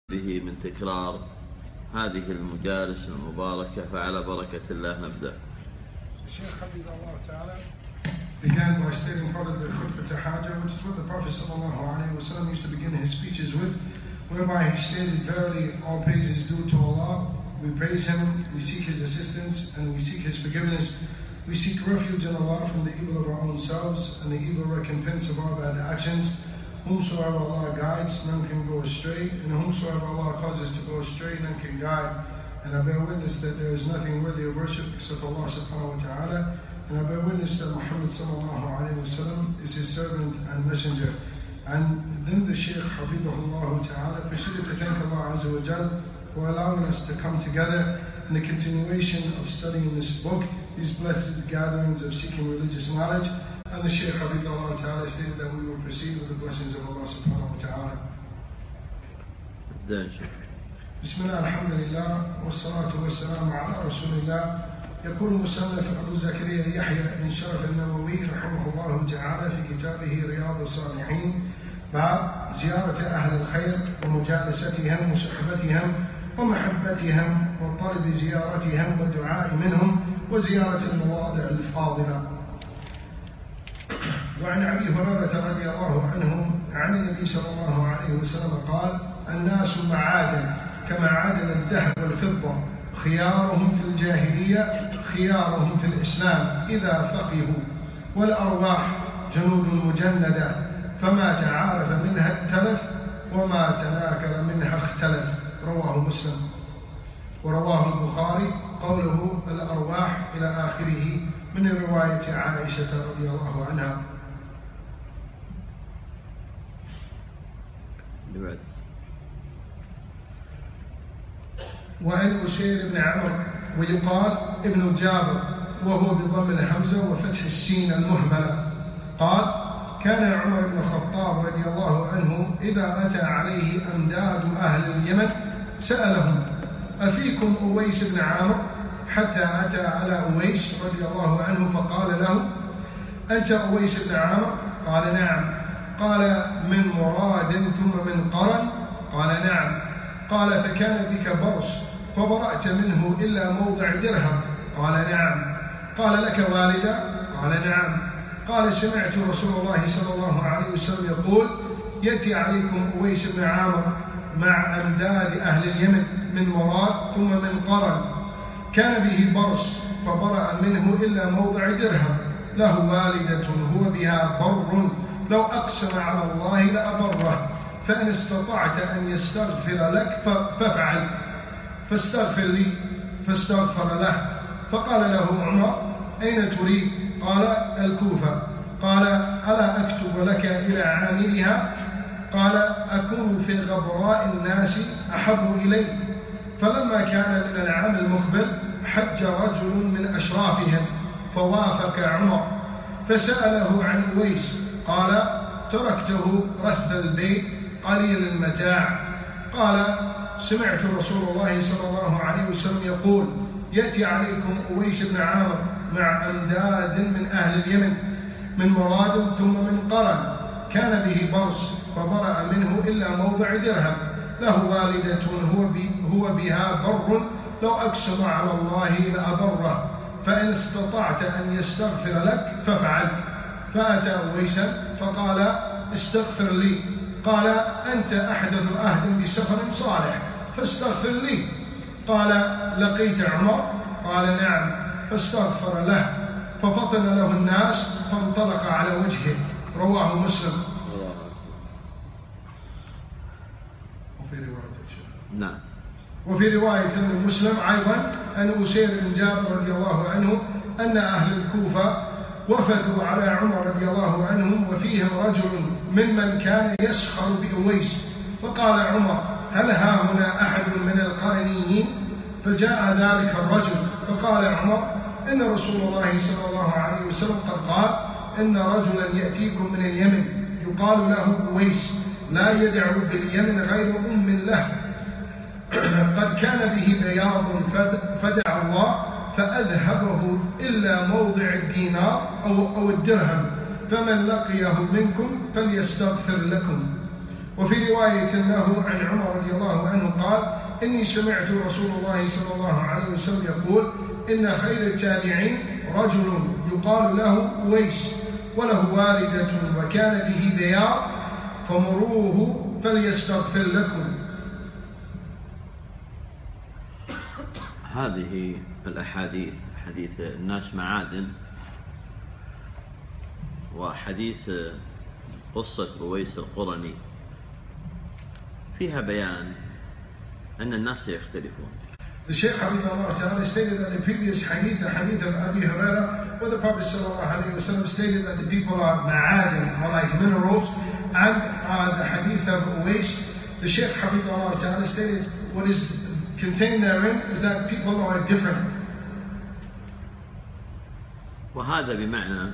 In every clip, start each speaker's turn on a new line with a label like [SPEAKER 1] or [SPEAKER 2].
[SPEAKER 1] به من تكرار هذه المجالس المباركة، فعلى بركة الله نبدأ.
[SPEAKER 2] Shaykh Habibullah Ta'ala began by stating part of the khutbah al-hajah, which is what the Prophet ﷺ used to begin his speeches with, whereby he stated, "Verily, all praise is due to Allah. We praise Him, we seek His assistance, and we seek His forgiveness. We seek refuge in Allah from the evil of our own selves and the evil recompense of our bad actions. Whomsoever Allah guides, none can go astray, and whomsoever Allah causes to go astray, none can guide. And I bear witness that there is nothing worthy of worship except Allah subhanahu wa ta'ala. And I bear witness that Muhammad sallallahu alayhi wa sallam is his servant and messenger." And then the Shaykh Hafidhahullah Ta'ala proceeded to thank Allah Azza wa Jal for allowing us to come together in the continuation of studying this book, these blessed gatherings of seeking religious knowledge. And the Shaykh Hafidhahullah Ta'ala stated that we will proceed with the blessings of Allah subhanahu wa ta'ala. Bismillah, alhamdulillah, wassalatu wassalamu ala rasulillah. يقول المصنف أبو زكريا يحيى بن شرف النووي رحمه الله تعالى في كتابه رياض الصالحين باب زيارة أهل الخير ومجالستهم وصحبتهم ومحبتهم وطلب زيارتهم والدعاء منهم وزيارة المواضع الفاضلة. وعن أبي هريرة رضي الله عنه عن النبي صلى الله عليه وسلم قال: "الناس معادن كمعادن الذهب والفضة، خيارهم في الجاهلية خيارهم في الإسلام إذا فقهوا، والأرواح جنود مجندة، فما تعارف منها ائتلف وما تناكر منها اختلف." رواه مسلم. ورواه البخاري قوله الأرواح إلى آخره من رواية عائشة رضي الله عنها. وعن أسير بن عمرو ويقال ابن جابر وهو بضم الهمزة وفتح السين المهملة قال: "كان عمر بن الخطاب رضي الله عنه إذا أتى عليه أمداد أهل اليمن سألهم: أفيكم أويس بن عامر؟ حتى أتى على أويس رضي الله عنه فقال له: أنت أويس بن عامر؟ قال: نعم. قال: من مراد ثم من قرن؟ قال: نعم. قال: فكان بك برص فبرأت منه إلا موضع درهم؟ قال: نعم. قال: لك والدة؟ قال: نعم. قال: سمعت رسول الله صلى الله عليه وسلم يقول: يأتي عليكم أويس بن عامر مع أمداد أهل اليمن من مراد ثم من قرن، كان به برص فبرأ منه إلا موضع درهم، له والدة هو بها بر، لو أقسم على الله لأبره، فإن استطعت أن يستغفر لك فافعل، فاستغفر لي. فاستغفر له. فقال له عمر: أين تريد؟ قال: الكوفة. قال: ألا أكتب لك إلى عاملها؟ قال: أكون في غبراء الناس أحب إلي. فلما كان من العام المقبل حج رجل من أشرافهم فوافق عمر فسأله عن أويس، قال: تركته رث البيت قليل المتاع. قال: سمعت رسول الله صلى الله عليه وسلم يقول: يأتي عليكم أويس بن عامر مع أمداد من أهل اليمن من مراد ثم من قرن، كان به برص فبرأ منه إلا موضع درهم، له والدة هو بها بر، لو أقسم على الله لأبره، فإن استطعت أن يستغفر لك فافعل. فأتى أويسا فقال: استغفر لي. قال: أنت أحدث عهد بسفر صالح فاستغفر لي. قال: لقيت عمر؟ قال: نعم. فاستغفر له ففطن له الناس فانطلق على وجهه. رواه مسلم.
[SPEAKER 1] نعم.
[SPEAKER 2] وفي رواية مسلم أيضا أن أسير بن جابر رضي الله عنه أن أهل الكوفة وفدوا على عمر رضي الله عنهم وفيهم رجل ممن كان يسخر بأويس، فقال عمر: هل ها هنا أحد من القرنيين؟ فجاء ذلك الرجل فقال عمر: إن رسول الله صلى الله عليه وسلم قد قال: إن رجلا يأتيكم من اليمن يقال له أويس، لا يدعو باليمن غير له، قد كان به بياض فدعا الله فأذهبه إلا موضع الدينار أو الدرهم، فمن لقيه منكم فليستغفر لكم. وفي رواية له عن عمر رضي الله عنه قال إني سمعت رسول الله صلى الله عليه وسلم يقول إن خير التابعين رجل يقال له أويس وله والدة وكان به بياض فمروه فليستغفر لكم.
[SPEAKER 1] هذه الأحاديث، حديث الناس معادن وحديث قصة أويس القرني، فيها بيان أن الناس يختلفون.
[SPEAKER 2] The Shaykh Habibullah Ta'ala stated that the previous hadith, the hadith of Abi Hurairah, where the Prophet ﷺ stated that the people are ma'adin, are like minerals, and the hadith of Uwais, the Shaykh Habibullah Ta'ala stated what is contained therein is that people are different.
[SPEAKER 1] وهذا بمعنى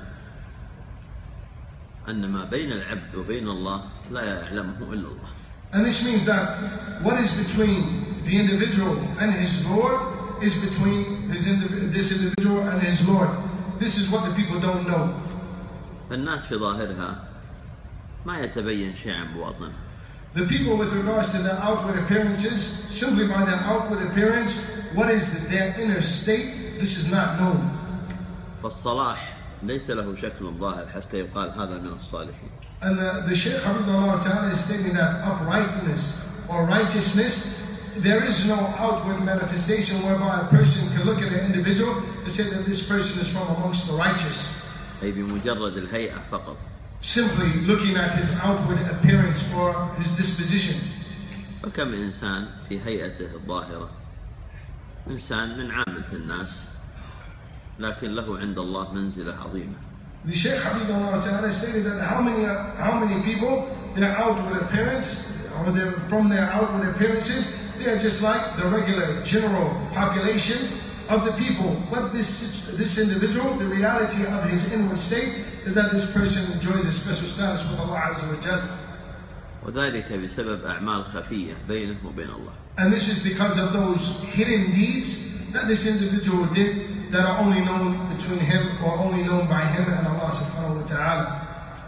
[SPEAKER 1] أن ما بين العبد وبين الله لا يعلمه إلا الله.
[SPEAKER 2] And this means that what is between the individual and his Lord is between this individual and his Lord. This is what the people don't know.
[SPEAKER 1] فالناس في ظاهرها ما يتبين شيء عن بواطنها.
[SPEAKER 2] The people, with regards to their outward appearances, simply by their outward appearance, what is their inner state, this is not known.
[SPEAKER 1] فالصلاح ليس له شكل ظاهر حتى يقال هذا من الصالحين.
[SPEAKER 2] And the Shaykh Habibullah Ta'ala is stating that uprightness or righteousness, there is no outward manifestation whereby a person can look at an individual and say that this person is from amongst the righteous.
[SPEAKER 1] أي بمجرد الهيئة فقط.
[SPEAKER 2] Simply looking at his outward appearance or his disposition.
[SPEAKER 1] فكم إنسان في هيئته الظاهرة إنسان من عامة الناس لكن له عند الله منزلة عظيمة.
[SPEAKER 2] The Shaykh Habibullah Ta'ala stated that how many people, their outward appearance, or from their outward appearances, they are just like the regular general population of the people. But this individual, the reality of his inward state is that this person enjoys a special status with Allah Azza wa Jal.
[SPEAKER 1] وذلك بسبب أعمال خفية بينه وبين الله.
[SPEAKER 2] And this is because of those hidden deeds that this individual did that are only known between him or only known by him and Allah subhanahu wa ta'ala.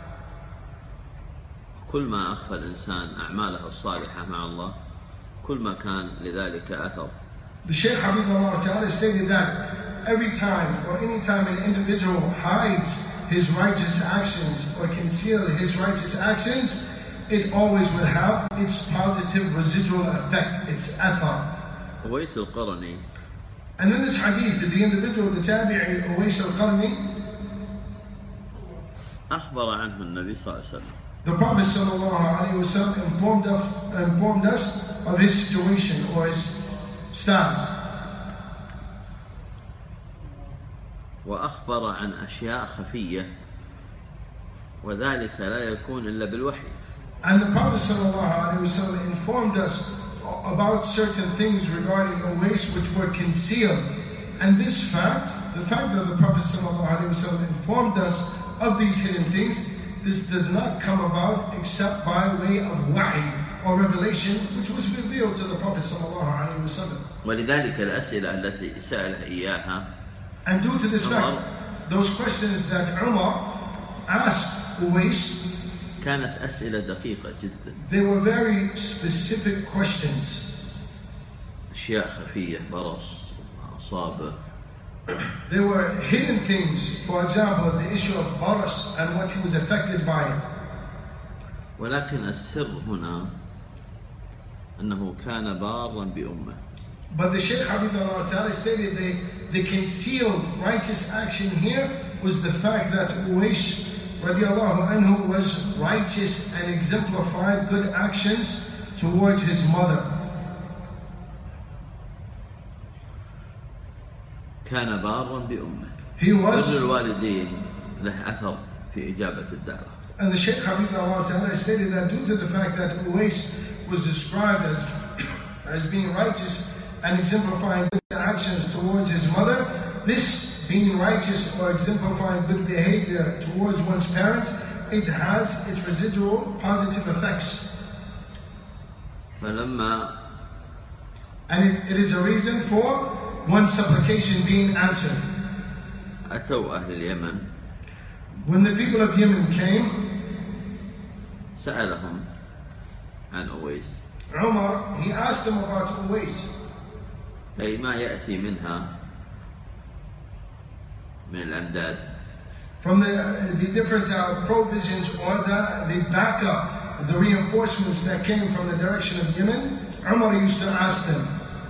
[SPEAKER 1] كل ما أخفى الإنسان أعماله الصالحة مع الله كل ما كان لذلك أثر.
[SPEAKER 2] The Shaykh Habibullah Ta'ala stated that every time or any time an individual hides his righteous actions or conceals his righteous actions, it always will have its positive residual effect, its athar.
[SPEAKER 1] أويس القرني.
[SPEAKER 2] And in this hadith, the individual, the tabi'i, Uwais al-Qarni,
[SPEAKER 1] أخبر عنه النبي صلى الله عليه وسلم.
[SPEAKER 2] the Prophet sallallahu alaihi wasallam informed us of his situation or his status.
[SPEAKER 1] وأخبر عن أشياء خفية وذلك لا يكون إلا بالوحي.
[SPEAKER 2] And the Prophet sallallahu alaihi wasallam informed us about certain things regarding Uwais which were concealed. And this fact, the fact that the Prophet ﷺ informed us of these hidden things, this does not come about except by way of wahi or revelation which was revealed to the Prophet ﷺ.
[SPEAKER 1] ولذلك الأسئلة التي سألها إياها.
[SPEAKER 2] And due to this fact, those questions that Umar asked Uwais,
[SPEAKER 1] كانت أسئلة دقيقة جدا.
[SPEAKER 2] They were very specific questions.
[SPEAKER 1] أشياء خفية برص أصابة.
[SPEAKER 2] There were hidden things, for example, the issue of baras and what he was affected by.
[SPEAKER 1] ولكن السر هنا أنه كان بارا بأمه.
[SPEAKER 2] But the Shaykh Habibullah Ta'ala stated the concealed righteous action here was the fact that Uwais radiallahu anhu was righteous and exemplified good actions towards his mother.
[SPEAKER 1] كان بارا بأمه.
[SPEAKER 2] He was.
[SPEAKER 1] بر الوالدين له أثر في إجابة الدعوة.
[SPEAKER 2] And the Shaykh Habibullah Ta'ala stated that due to the fact that Uwais was described as being righteous and exemplifying good actions towards his mother, this being righteous or exemplifying good behavior towards one's parents, it has its residual positive effects.
[SPEAKER 1] فلما
[SPEAKER 2] And it is a reason for one's supplication being answered.
[SPEAKER 1] أتوا أهل اليمن.
[SPEAKER 2] When the people of Yemen came,
[SPEAKER 1] سألهم عن أويس.
[SPEAKER 2] Umar, he asked him about Uwais.
[SPEAKER 1] أي ما يأتي منها من الأمداد.
[SPEAKER 2] From the different provisions or the backup, the reinforcements that came from the direction of Yemen, Umar used to ask them.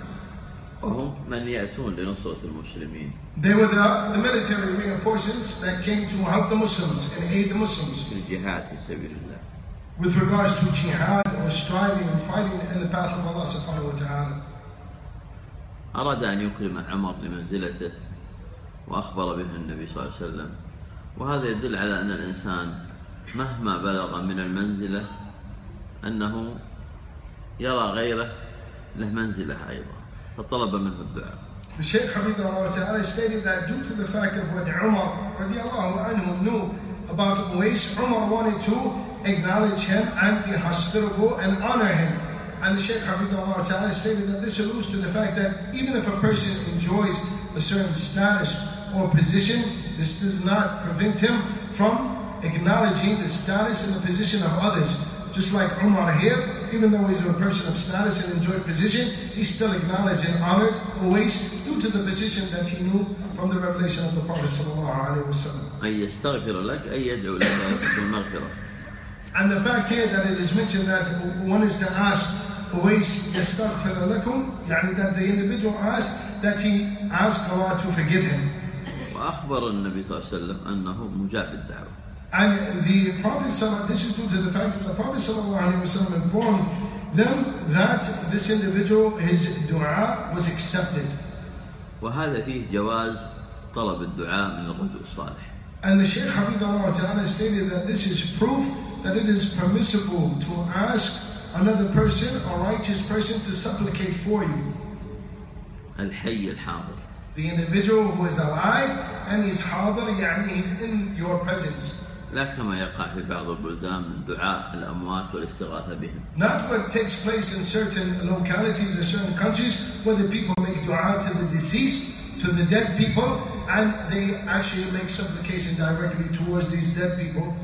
[SPEAKER 1] وهم من يأتون لنصرة المسلمين.
[SPEAKER 2] They were the military reinforcements that came to help the Muslims and aid the Muslims.
[SPEAKER 1] في الجهاد في سبيل الله.
[SPEAKER 2] With regards to jihad or striving and fighting in the path of Allah subhanahu wa ta'ala.
[SPEAKER 1] أراد أن يكرم عمر لمنزلته وأخبر به النبي صلى الله عليه وسلم، وهذا يدل على أن الإنسان مهما بلغ من المنزلة أنه يرى غيره له منزلة أيضا، فطلب منه الدعاء.
[SPEAKER 2] The Shaykh Hafidhahullah Ta'ala stated that due to the fact of what Umar radiallahu anhu knew about Uwais, Umar wanted to acknowledge him and be hospitable and honor him. And the Shaykh Hafidhahullah Ta'ala stated that this alludes to the fact that even if a person enjoys a certain status or position, this does not prevent him from acknowledging the status and the position of others. Just like Umar here, even though he's a person of status and enjoyed position, he still acknowledged and honored Uwais due to the position that he knew from the revelation of the Prophet sallallahu alaihi wasallam.
[SPEAKER 1] أن يستغفر لك أن يدعو لك بالمغفرة.
[SPEAKER 2] And the fact here that it is mentioned that one is to ask Uwais yastaghfir lakum, يعني that the individual asks that he asks Allah to forgive him.
[SPEAKER 1] وأخبر النبي صلى الله عليه وسلم أنه مجاب الدعوة.
[SPEAKER 2] And the Prophet, this is due to the fact that the Prophet ﷺ informed them that this individual, his dua was accepted.
[SPEAKER 1] وهذا فيه جواز طلب الدعاء من الرجل الصالح.
[SPEAKER 2] And the Shaykh Hafidhahullah Ta'ala stated that this is proof that it is permissible to ask another person, a righteous person, to supplicate for you.
[SPEAKER 1] الحي الحاضر.
[SPEAKER 2] The individual who is alive and is حاضر, يعني he's in your presence.
[SPEAKER 1] لا كما يقع في بعض البلدان من دعاء الأموات والاستغاثة بهم.
[SPEAKER 2] Not what takes place in certain localities or certain countries where the people make dua to the deceased, to the dead people, and they actually make supplication directly towards these dead people.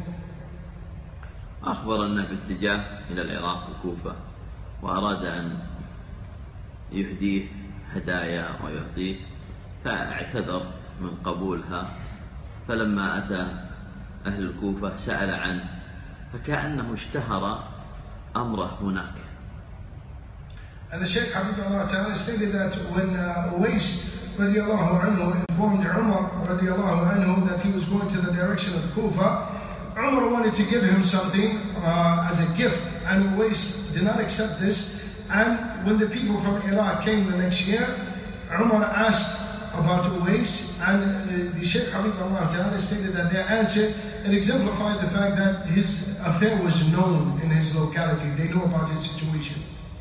[SPEAKER 1] أخبرنا باتجاه إلى العراق الكوفة، وأراد أن يهديه هدايا ويعطيه، فاعتذر من قبولها، فلما أتى أهل الكوفة سأل عنه، فكأنه اشتهر أمره هناك.
[SPEAKER 2] And the Shaykh Hafidhahullah Ta'ala stated that when Uwais radiallahu anhu informed Umar radiallahu anhu that he was going to the direction of Kufa, Umar wanted to give him something as a gift, and Uwais did not accept this. And when the people from Iraq came the next year, Umar asked about Uwais, and the Shaykh Hafidhahullah Ta'ala stated that their answer, it exemplified the fact that his affair was known in his locality. They knew about his situation.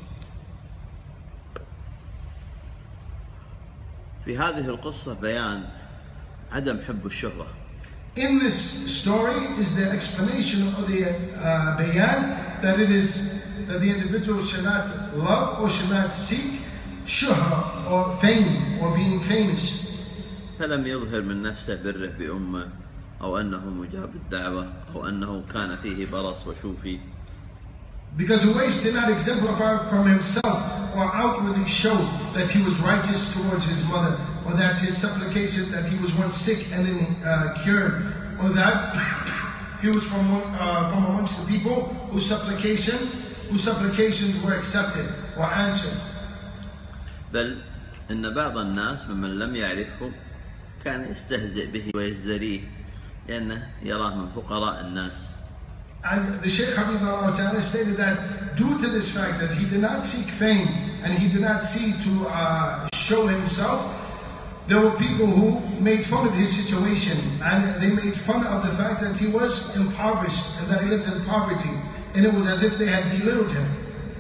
[SPEAKER 1] في هذه القصة بيان عدم حب الشهرة.
[SPEAKER 2] In this story is the explanation of the bayan that it is that the individual should not love or should not seek shuhra or fame or being famous.
[SPEAKER 1] فلم يظهر من نفسه بره بأمه أو أنه مجاب الدعوة أو أنه كان فيه برص وشوفي.
[SPEAKER 2] Because Uwais did not exemplify from himself or outwardly show that he was righteous towards his mother, or that his supplication, that he was once sick and then cured, or that he was from amongst the people whose supplications were accepted or answered.
[SPEAKER 1] بل إن بعض الناس ممن لم يعرفه كان يستهزئ به ويزدريه لأنه يراه من فقراء الناس.
[SPEAKER 2] And the Shaykh Hafidhahullah Ta'ala stated that due to this fact that he did not seek fame and he did not seek to show himself, there were people who made fun of his situation, and they made fun of the fact that he was impoverished and that he lived in poverty, and it was as if they had belittled him.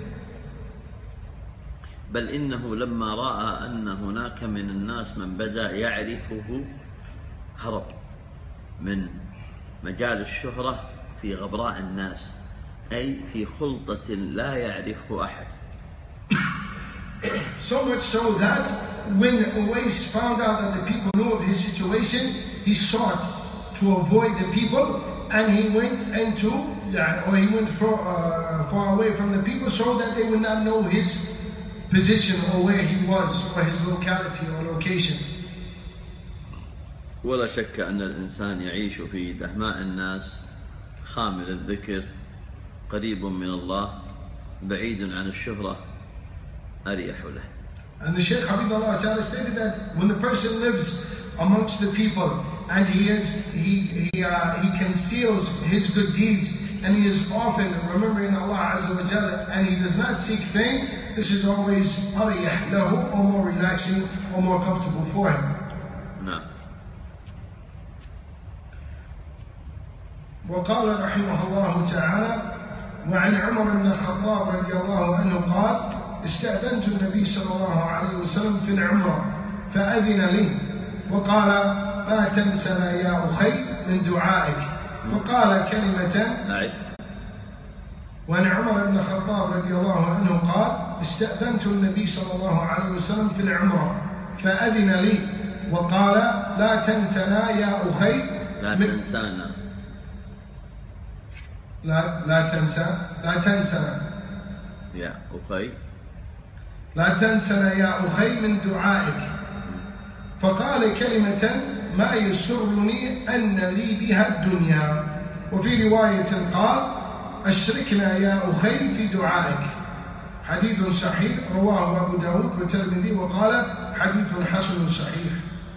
[SPEAKER 1] بل إنه لما رأى أن هناك من الناس من بدأ يعرفه هرب من مجال الشهرة في غبراء الناس، أي في خلطة لا يعرفه أحد.
[SPEAKER 2] So much so that when Uwais found out that the people knew of his situation, he sought to avoid the people, and he went into or he went far away from the people so that they would not know his position or where he was or his locality or location.
[SPEAKER 1] ولا شك أن الإنسان يعيش في دهماء الناس خامل الذكر قريب من الله بعيد عن الشهرة أريح له.
[SPEAKER 2] And the Shaykh Hafidhullah Ta'ala stated that when the person lives amongst the people and he conceals his good deeds and he is often remembering Allah Azza wa Jalla and he does not seek fame, this is always ariyah lahu, or more relaxing or more comfortable for him.
[SPEAKER 1] No.
[SPEAKER 2] وقال رحمه الله تعالى وعن عمر بن الخطاب رضي الله عنه قال استأذنت النبي صلى الله عليه وسلم في العمرة فأذن لي وقال لا تنسنا يا أخي من دعائك فقال كلمة. وعن عمر بن الخطاب رضي الله عنه قال استأذنت النبي صلى الله عليه وسلم في العمرة فأذن لي وقال لا تنسنا يا أخي.
[SPEAKER 1] لا تنسانا.
[SPEAKER 2] لا تنسنا
[SPEAKER 1] يا أخي.
[SPEAKER 2] لا تنسنا يا أخي من دعائك فقال كلمة ما يسرني أن لي بها الدنيا. وفي رواية قال أشركنا يا أخي في دعائك. حديث صحيح رواه أبو داود والترمذي وقال حديث حسن صحيح.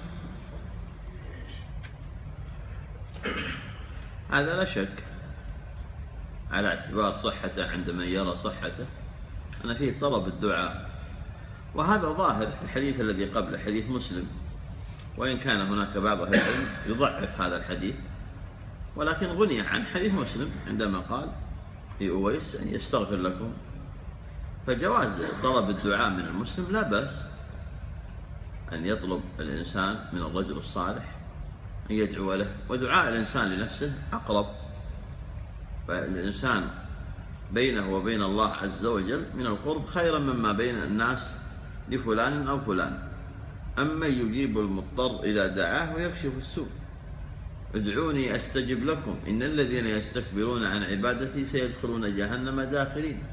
[SPEAKER 1] هذا لا شك على اعتبار صحته عند من يرى صحته أن فيه طلب الدعاء، وهذا ظاهر في الحديث الذي قبله حديث مسلم، وإن كان هناك بعض أهل العلم يضعف هذا الحديث، ولكن غني عن حديث مسلم عندما قال لأويس أن يستغفر لكم، فجواز طلب الدعاء من المسلم لا بأس أن يطلب الإنسان من الرجل الصالح أن يدعو له، ودعاء الإنسان لنفسه أقرب، فالإنسان بينه وبين الله عز وجل من القرب خيرا مما بين الناس لفلان أو فلان. أما يجيب المضطر إذا دعاه ويكشف السوء. ادعوني أستجب لكم إن الذين يستكبرون عن عبادتي سيدخلون جهنم داخرين.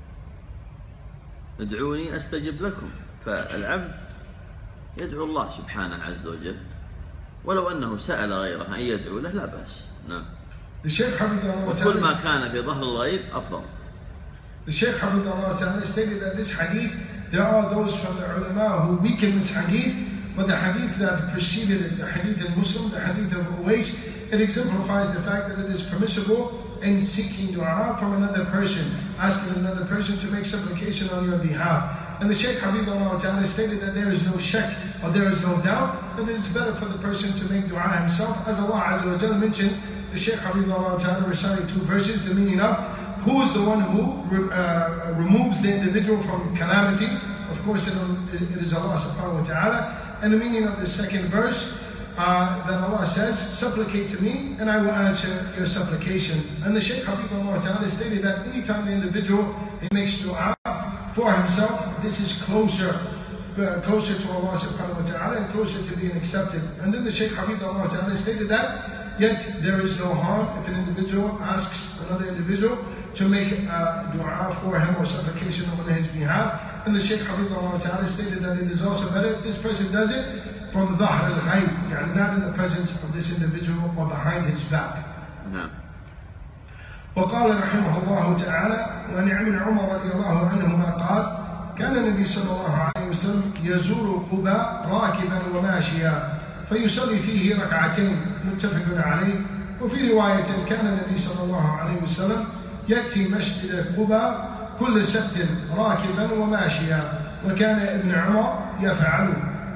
[SPEAKER 1] ادعوني أستجب لكم، فالعبد يدعو الله سبحانه عز وجل ولو أنه سأل غيره أن يدعو له لا بأس. نعم. وكل ما كان في ظهر الغيب أفضل.
[SPEAKER 2] The Shaykh Hafidhullah Ta'ala stated that this hadith, there are those from the ulama who weaken this hadith, but the hadith that preceded it, the hadith in Muslim, the hadith of Uwais, it exemplifies the fact that it is permissible in seeking dua from another person, asking another person to make supplication on your behalf. And the Shaykh Hafidhullah Ta'ala stated that there is no shak or there is no doubt that it is better for the person to make dua himself, as Allah Azza wa Jalla mentioned. The Shaykh Hafidhullah Ta'ala recited two verses, the meaning of who is the one who removes the individual from calamity. Of course, it is Allah Subhanahu wa Ta'ala. And the meaning of the second verse, that Allah says, supplicate to me and I will answer your supplication. And the Shaykh Hafidhullah Ta'ala stated that anytime the individual he makes dua for himself, this is closer to Allah Subhanahu wa Ta'ala and closer to being accepted. And then the Shaykh Hafidhullah Ta'ala stated that yet there is no harm if an individual asks another individual to make dua for him or supplication on his behalf. And the Shaykh Hafidhullah Ta'ala stated that it is also better if this person does it from dhahr al-ghayb, not in the presence of this individual or behind his back.
[SPEAKER 1] No.
[SPEAKER 2] وقال رحمه الله تعالى وعن ابن عمر رضي الله عنهما قال كان النبي صلى الله عليه وسلم يزور قباء راكبا وماشيا فيصلي فيه ركعتين متفق عليه. وفي رواية كان النبي صلى الله عليه وسلم يأتي مسجد قباء كل سبت راكبا وماشيا وكان ابن عمر يفعل.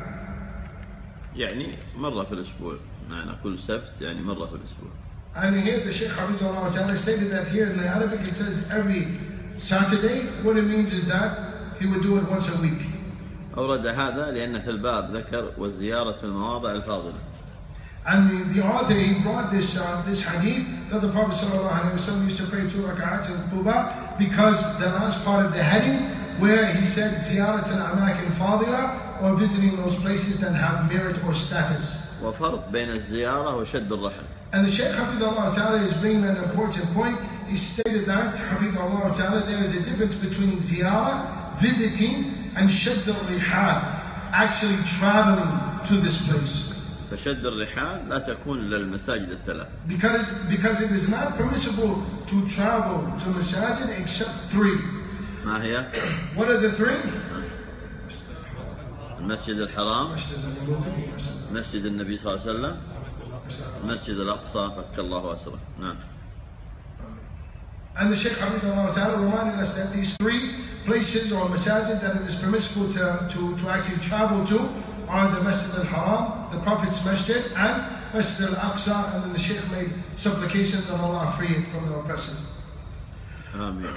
[SPEAKER 1] يعني مرة في الأسبوع، معنى كل سبت يعني مرة في الأسبوع.
[SPEAKER 2] And here the Shaykh Hafidhullah Ta'ala stated that here in the Arabic it says every Saturday. What it means is that he would do it once a week.
[SPEAKER 1] أورد هذا لأن في الباب ذكر وزيارة المواضع الفاضلة.
[SPEAKER 2] And the author, he brought this hadith that the Prophet ﷺ used to pray 2 rak'at in Quba, because the last part of the heading where he said ziyarat al-amakin fadila, or visiting those places that have merit or status.
[SPEAKER 1] وفرق بين الزيارة وشد الرحل.
[SPEAKER 2] And the Shaykh Hafidhullah Ta'ala is bringing an important point. he stated that, Hafidhullah Ta'ala, there is a difference between ziyarah, visiting, and shadd al-rihal, actually traveling to this place.
[SPEAKER 1] فشد الرحال لا تكون إلا المساجد الثلاث.
[SPEAKER 2] Because it is not permissible to travel to masajid except three.
[SPEAKER 1] ما هي؟
[SPEAKER 2] What are the three?
[SPEAKER 1] المسجد الحرام، مسجد النبي صلى الله عليه وسلم، المسجد الأقصى فك الله أسره. نعم.
[SPEAKER 2] And the Shaykh Hafidhullah Ta'ala reminded us that these three places or masajid that it is permissible to actually travel to are the Masjid al-Haram, the Prophet's Masjid, and Masjid al-Aqsa, and then the Shaykh made supplication that Allah free it from the oppressors.
[SPEAKER 1] آمين.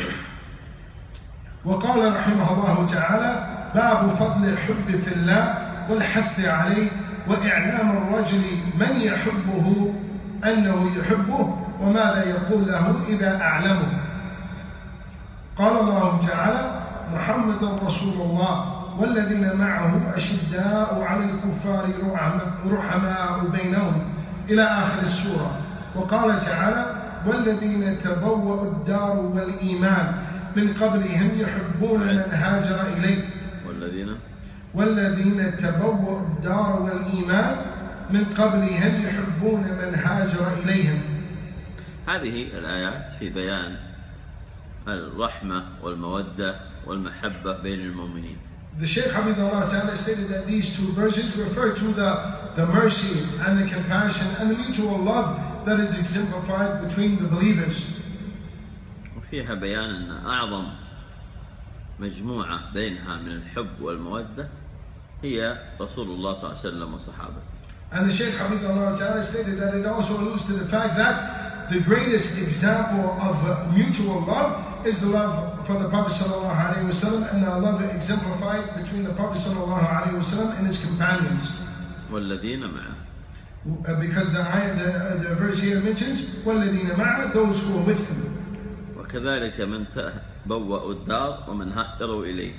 [SPEAKER 2] وقال رحمه الله تعالى باب فضل الحب في الله والحث عليه وإعلام الرجل من يحبه أنه يحبه وماذا يقول له إذا أعلمه. قال الله تعالى محمد رسول الله والذين معه أشداء على الكفار رحماء بينهم إلى آخر السورة. وقال تعالى والذين تبوأوا الدار والإيمان من قبلهم يحبون من هاجر إليه. والذين تبوأوا الدار والإيمان من قبلهم يحبون من هاجر إليهم.
[SPEAKER 1] هذه الآيات في بيان الرحمة والمودة والمحبة بين المؤمنين.
[SPEAKER 2] The Shaykh Hafidhullah Ta'ala stated that these two verses refer to the mercy and the compassion and the mutual love that is exemplified between the believers.
[SPEAKER 1] وفيها بيان أن أعظم مجموعة بينها من الحب والمودة هي رسول الله صلى الله عليه وسلم وصحابته.
[SPEAKER 2] And the Shaykh Hafidhullah Ta'ala stated that it also alludes to the fact that the greatest example of mutual love is the love for the Prophet Sallallahu Alaihi Wasallam and the love exemplified between the Prophet Sallallahu Alaihi Wasallam and his companions.
[SPEAKER 1] والذين معه.
[SPEAKER 2] Because the verse here mentions وَالَّذِينَ مَعَ, those who are with him.
[SPEAKER 1] وكذلك من تبوأوا الدار ومن هاجروا إليه.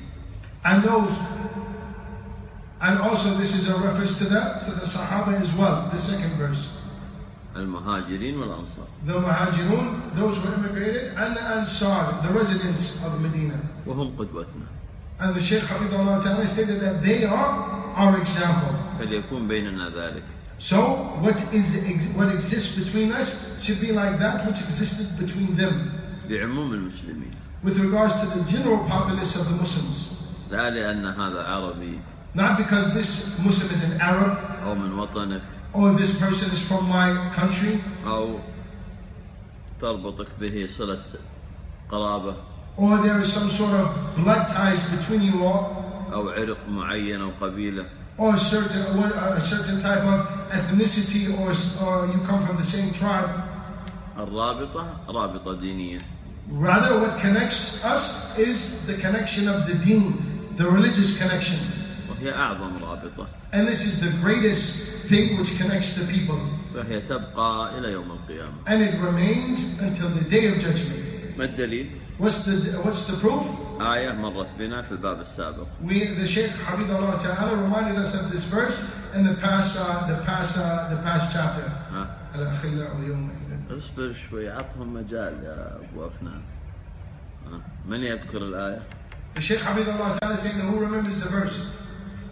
[SPEAKER 2] And also this is a reference to the Sahaba as well, the second verse.
[SPEAKER 1] المهاجرين والأنصار.
[SPEAKER 2] The Muhajirun, those who immigrated, and the Ansar, the residents of Medina.
[SPEAKER 1] وهم قدوتنا.
[SPEAKER 2] And the Shaykh Hafidhullah Ta'ala stated that they are our example.
[SPEAKER 1] فليكون بيننا ذلك.
[SPEAKER 2] So what exists between us should be like that which existed between them.
[SPEAKER 1] بعموم المسلمين.
[SPEAKER 2] With regards to the general populace of the Muslims.
[SPEAKER 1] لا لأن هذا عربي.
[SPEAKER 2] Not because this Muslim is an Arab.
[SPEAKER 1] أو من وطنك.
[SPEAKER 2] Or this person is from my country.
[SPEAKER 1] أو تربطك به صلة قرابة.
[SPEAKER 2] Or there is some sort of blood ties between you all.
[SPEAKER 1] أو عرق معين أو قبيلة.
[SPEAKER 2] Or a certain type of ethnicity, or you come from the same tribe.
[SPEAKER 1] الرابطة رابطة دينية.
[SPEAKER 2] Rather, what connects us is the connection of the deen, the religious connection.
[SPEAKER 1] وهي أعظم رابطة.
[SPEAKER 2] And this is the greatest thing which connects the people.
[SPEAKER 1] وهي تبقى إلى يوم القيامة.
[SPEAKER 2] And it remains until the day of judgment.
[SPEAKER 1] ما الدليل؟
[SPEAKER 2] What's the proof?
[SPEAKER 1] آية مرت بنا في الباب السابق.
[SPEAKER 2] The Shaykh Hafidhullah Ta'ala reminded us of this verse in the past chapter. الأخلاء يومئذ.
[SPEAKER 1] اصبر شوي عطهم مجال يا أبو أفنان. من يذكر الآية؟
[SPEAKER 2] The Shaykh Hafidhullah Ta'ala saying, who remembers the verse?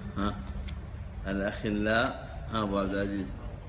[SPEAKER 1] الأخلاء أبو عبد العزيز.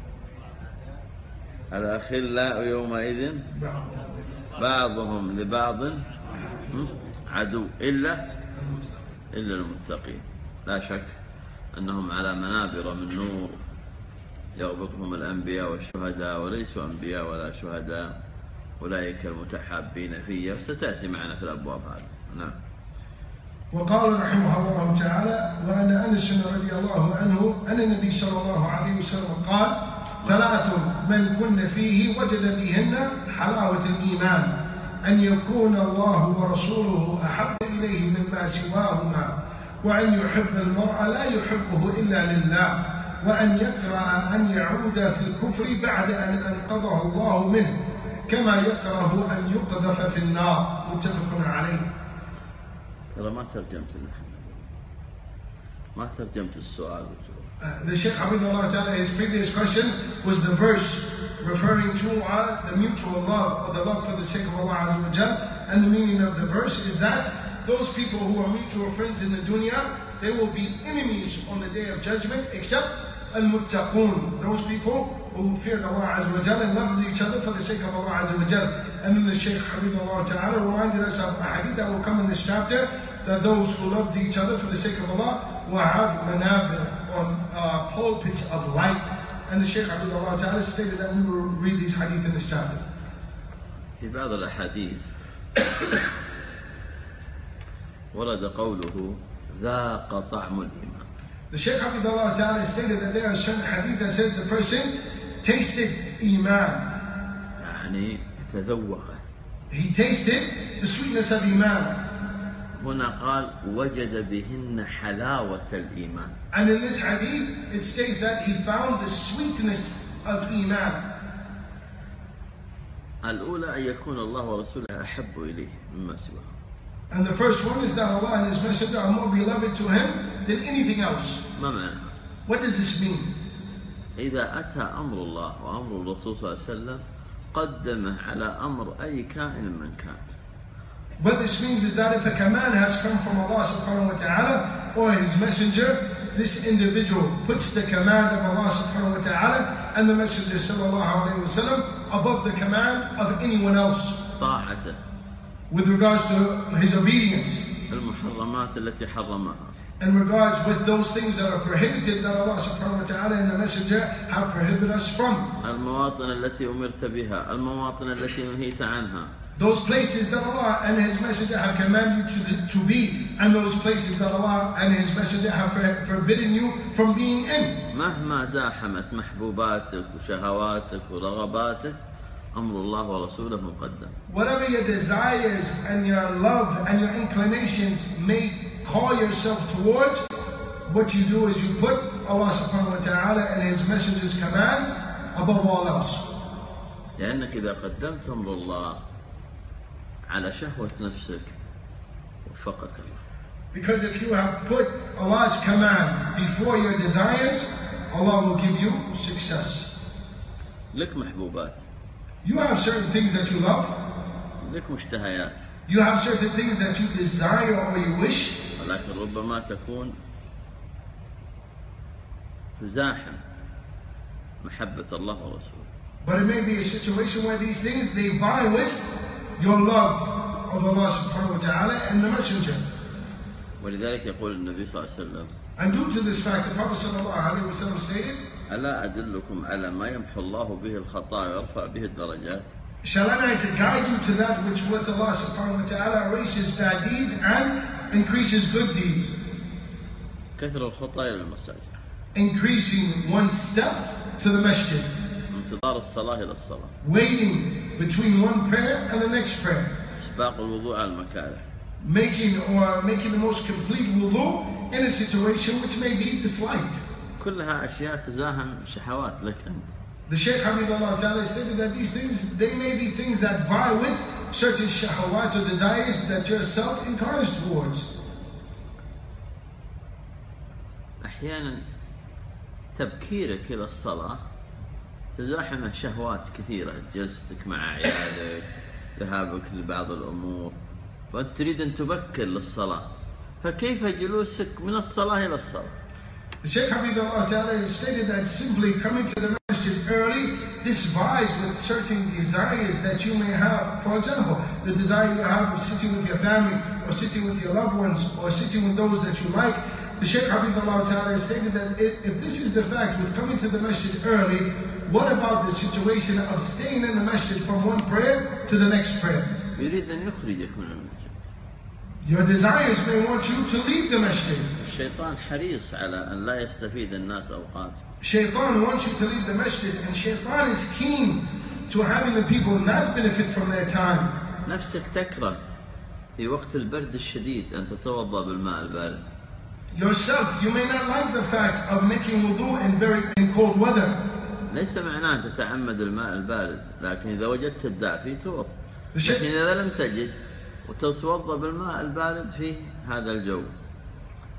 [SPEAKER 1] الأخلاء يومئذ بعضهم لبعض عدو إلا المتقين. لا شك أنهم على منابر من نور يغبطهم الأنبياء والشهداء وليسوا أنبياء ولا شهداء، أولئك المتحابين فيه، وستأتي معنا في الأبواب هذه. نعم.
[SPEAKER 2] وقال رحمه الله تعالى وأن أنس رضي الله عنه أن النبي صلى الله عليه وسلم قال ثلاث من كن فيه وجد بهن حلاوة الإيمان أن يكون الله ورسوله أحب إليه مما سواهما وأن يحب المرء لا يحبه إلا لله وأن يكره أن يعود في الكفر بعد أن أنقذه الله منه كما يكره أن يقذف في النار. متفق عليه.
[SPEAKER 1] ترى ما ترجمت ما ترجمت السؤال.
[SPEAKER 2] The Shaykh Hamidullah Ta'ala, his previous question was the verse referring to the mutual love or the love for the sake of Allah Azza wa Jal. And the meaning of the verse is that those people who are mutual friends in the dunya, they will be enemies on the day of judgment except al-muttaqoon, those people who feared Allah Azza wa Jal and loved each other for the sake of Allah Azza wa Jal. And then the Shaykh Hamidullah Ta'ala reminded us of a hadith that will come in this chapter, that those who loved each other for the sake of Allah will have manabir, or pulpits of light. And the Shaykh Abdullah Ta'ala stated that we will read these hadith in this chapter.
[SPEAKER 1] في بعض الأحاديث ورد قوله ذاق طعم الإيمان.
[SPEAKER 2] The Shaykh Abdullah Ta'ala stated that there are certain hadith that says the person tasted Iman.
[SPEAKER 1] يعني تذوقه.
[SPEAKER 2] He tasted the sweetness of Iman.
[SPEAKER 1] هنا قال وجد بهن حلاوة الإيمان.
[SPEAKER 2] And in this hadith it states that he found the sweetness of Iman.
[SPEAKER 1] الأولى أن يكون الله ورسوله أحب إليه مما سواه.
[SPEAKER 2] And the first one is that Allah and His Messenger are more beloved to Him than anything else.
[SPEAKER 1] ما معنى؟
[SPEAKER 2] What does this mean?
[SPEAKER 1] إذا أتى أمر الله وأمر الرسول صلى الله عليه وسلم قدمه على أمر أي كائن من كان.
[SPEAKER 2] What this means is that if a command has come from Allah subhanahu wa ta'ala or His Messenger, this individual puts the command of Allah subhanahu wa ta'ala and the Messenger sallallahu alayhi wa sallam above the command of anyone else.
[SPEAKER 1] طاعته.
[SPEAKER 2] With regards to his obedience.
[SPEAKER 1] المحرمات التي حرمها.
[SPEAKER 2] In regards with those things that are prohibited that Allah subhanahu wa ta'ala and the Messenger have prohibited us from.
[SPEAKER 1] المواطن التي أمرت بها، المواطن التي نهيت عنها.
[SPEAKER 2] Those places that Allah and His Messenger have commanded you to be, and those places that Allah and His Messenger have forbidden you from being in.
[SPEAKER 1] مهما زاحمت محبوباتك وشهواتك ورغباتك أمر الله ورسوله مقدم.
[SPEAKER 2] Whatever your desires and your love and your inclinations may call yourself towards, what you do is you put Allah subhanahu wa ta'ala and His Messenger's command above all else.
[SPEAKER 1] لأنك إذا قدمت أمر الله على شهوة نفسك وفقك الله.
[SPEAKER 2] Because if you have put Allah's command before your desires, Allah will give you success.
[SPEAKER 1] لك محبوبات.
[SPEAKER 2] You have certain things that you love.
[SPEAKER 1] لك مشتهيات.
[SPEAKER 2] You have certain things that you desire or you wish.
[SPEAKER 1] ولكن ربما تكون تزاحم محبة الله ورسوله.
[SPEAKER 2] But it may be a situation where these things they vie with your love of Allah subhanahu wa ta'ala and the Messenger.
[SPEAKER 1] ولذلك يقول النبي صلى الله عليه وسلم.
[SPEAKER 2] And due to this fact, the Prophet sallallahu alaihi wasallam stated,
[SPEAKER 1] ألا أدلكم على ما يمحو الله به الخطايا ويرفع به الدرجات.
[SPEAKER 2] Shall I not guide you to that which with Allah subhanahu wa ta'ala erases bad deeds and increases good deeds?
[SPEAKER 1] كثر الخطايا للمساجد.
[SPEAKER 2] Increasing one step to the masjid.
[SPEAKER 1] انتظار الصلاة إلى الصلاة.
[SPEAKER 2] Waiting between one prayer and the next prayer.
[SPEAKER 1] إسباق الوضوء على المكاره.
[SPEAKER 2] Making the most complete wudu in a situation which may be disliked.
[SPEAKER 1] كلها أشياء تزاحم شهوات لك أنت.
[SPEAKER 2] The Shaykh Hamidullah Ta'ala stated that these things, they may be things that vie with certain shahawat or desires that yourself inclines towards.
[SPEAKER 1] أحيانا تبكيرك إلى الصلاة تزاحم شهوات كثيرة، جلستك مع عيالك، ذهابك لبعض الأمور، وأنت تريد أن تبكر للصلاة، فكيف جلوسك من الصلاة إلى الصلاة؟
[SPEAKER 2] The Shaykh Hamidullah Ta'ala stated that simply coming to the masjid early, this vies with certain desires that you may have. For example, the desire you have of sitting with your family, or sitting with your loved ones, or sitting with those that you like. The Shaykh Hamidullah Ta'ala stated that if this is the fact with coming to the masjid early, what about the situation of staying in the masjid from one prayer to the next prayer?
[SPEAKER 1] يريد أن يخرجك من المسجد.
[SPEAKER 2] Your desires may want you to leave the masjid.
[SPEAKER 1] الشيطان حريص على أن لا يستفيد الناس أوقات.
[SPEAKER 2] Shaitan wants you to leave the masjid, and Shaitan is keen to having the people not benefit from their time.
[SPEAKER 1] نفسك تكره في وقت البرد الشديد أن تتوضأ بالماء البارد.
[SPEAKER 2] Yourself, you may not like the fact of making wudu in cold weather.
[SPEAKER 1] ليس معناه أن تتعمد الماء البارد، لكن إذا وجدت الدافي توضأ. لكن إذا لم تجد وتتوضأ بالماء البارد في هذا الجو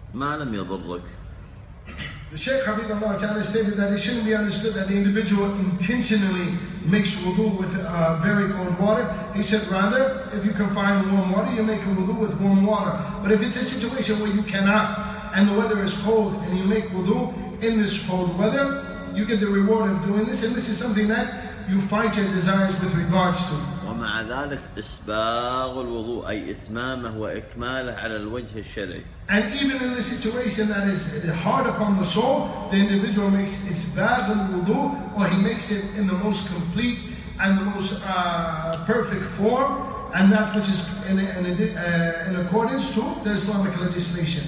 [SPEAKER 1] ما لم يضرك.
[SPEAKER 2] The Shaykh Hafidhullah Ta'ala stated that it shouldn't be understood that the individual intentionally makes wudu with very cold water. He said rather, if you can find warm water, you make a wudu with warm water. But if it's a situation where you cannot, and the weather is cold, and you make wudu in this cold weather, you get the reward of doing this, and this is something that you fight your desires with regards to.
[SPEAKER 1] ومع ذلك إسباغ الوضوء أي إتمامه وإكماله على الوجه الشرعي.
[SPEAKER 2] And even in the situation that is hard upon the soul, the individual makes isbagh al-wudu, or he makes it in the most complete and the most perfect form, and that which is in accordance to the Islamic legislation.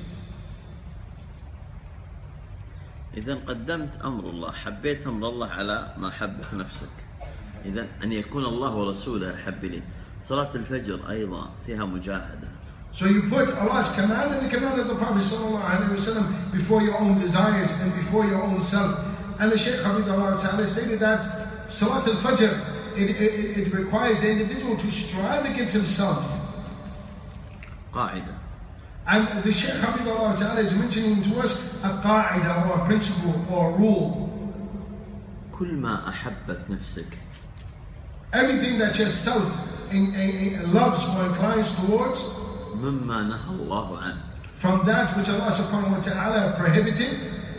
[SPEAKER 1] إذا قدمت أمر الله، حبيت أمر الله على ما حبك نفسك. إذا أن يكون الله ورسوله أحب لي. صلاة الفجر أيضا فيها مجاهدة.
[SPEAKER 2] So you put Allah's command and the command of the Prophet ﷺ before your own desires and before your own self. And the Shaykh Hafidhullah Ta'ala stated that Salat al-Fajr, it requires the individual to strive against himself.
[SPEAKER 1] قاعدة.
[SPEAKER 2] And the Shaykh Hafidhullah Ta'ala is mentioning to us a qaida, or a principle or a rule.
[SPEAKER 1] كل ما أحبت نفسك.
[SPEAKER 2] Everything that yourself loves or inclines towards,
[SPEAKER 1] مما نهى الله عنه.
[SPEAKER 2] From that which Allah subhanahu wa ta'ala prohibited,